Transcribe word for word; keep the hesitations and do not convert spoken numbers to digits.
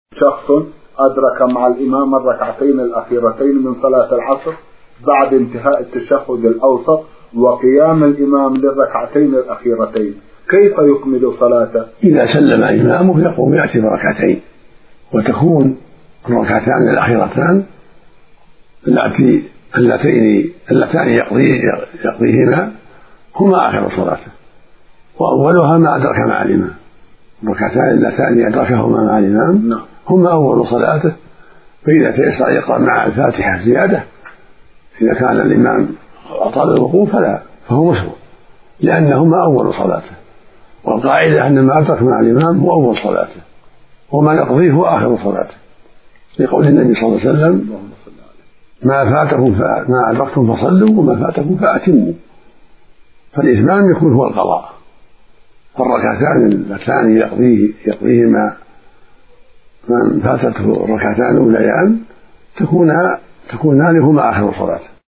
شخص أدرك مع الإمام الركعتين الأخيرتين من صلاة العصر بعد انتهاء التشهد الأوسط وقيام الإمام للركعتين الأخيرتين، كيف يكمل صلاته؟ إذا سلم إمامه يقوم يأتي بركعتين، وتكون الركعتان الأخيرتان اللتين اللتان يقضيهما هما آخر صلاته، وأولها ما أدرك مع الإمام. الركعتان اللتان أدركهما مع الإمام هما أول صلاته، فإذا تيسر يقرأ مع الفاتحة زيادة إذا كان الإمام أطال الوقوف فلا فهو مسلم، لأنهما أول صلاته، والقاعدة أن ما أدرك مع الإمام هو أول صلاته وما يقضيه هو آخر صلاته، لقول النبي صلى الله عليه وسلم: ما فاتكم ما أدركتم فصلوا وما فاتكم فأتموا. فالإتمام يكون هو القضاء، فالركعتان اللتان يقضيه يقضيهما من فاتته الركعتان الأوليان تكونان هما آخر صلاته.